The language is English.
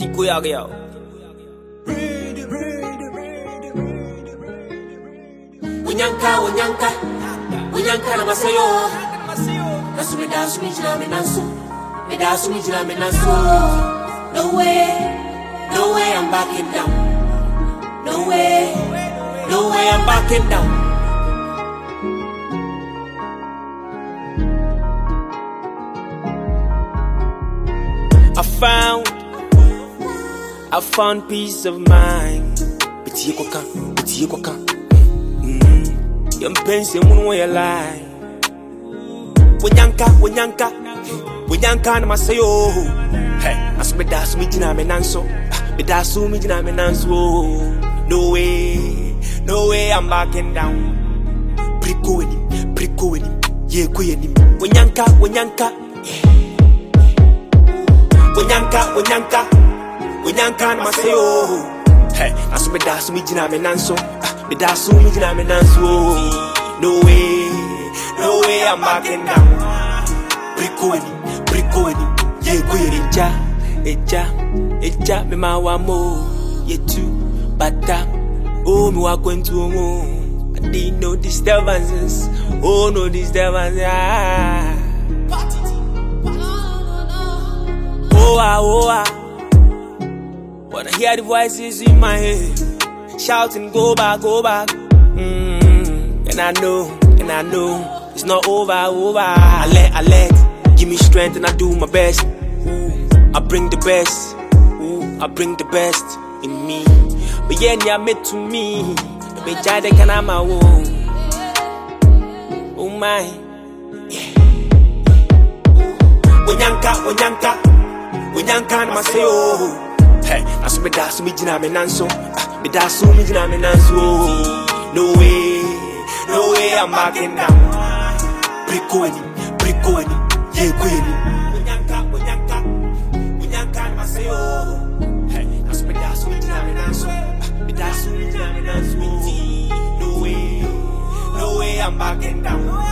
Tico Yagao. Unyanka na masayo. Nasu me jina me nansu. Me jina me nansu. No way I'm backing down. No way I'm backing down. I found peace of mind. Biti yeko kan. Yam pense mun wa ya lie. Wanyanka na masayo. Hey, asu me jina me nanso. Me jina me nanso. No way I'm backing down. Priko weni. Ye ko yeni. Wanyanka. Wanyanka na masayo. Hey, asu me jina me nanso. Me jina me nanso. No way I'm backing down. Priko weni. Ye ko yeni. Eja me ma wa mo. Ye tu bata. Oh, me wa kwentu mo. I need no disturbances. Oh, no disturbances. Oh. Wanna hear the voices in my head shouting, go back. And I know it's not over. I let give me strength and I do my best. I bring the best. I bring the best in me. But yeah, you made to me. Me jade can I my own. Oh my. Yeah. Wanyanka na masayo. Hey, asu me jina me nanso. Me jina me nanso. No way I'm backing down. Priko weni. Ye ko yeni. Wanyanka na masayo. Hey, asu me jina me nanso. Me jina me nanso. No way I'm backing down.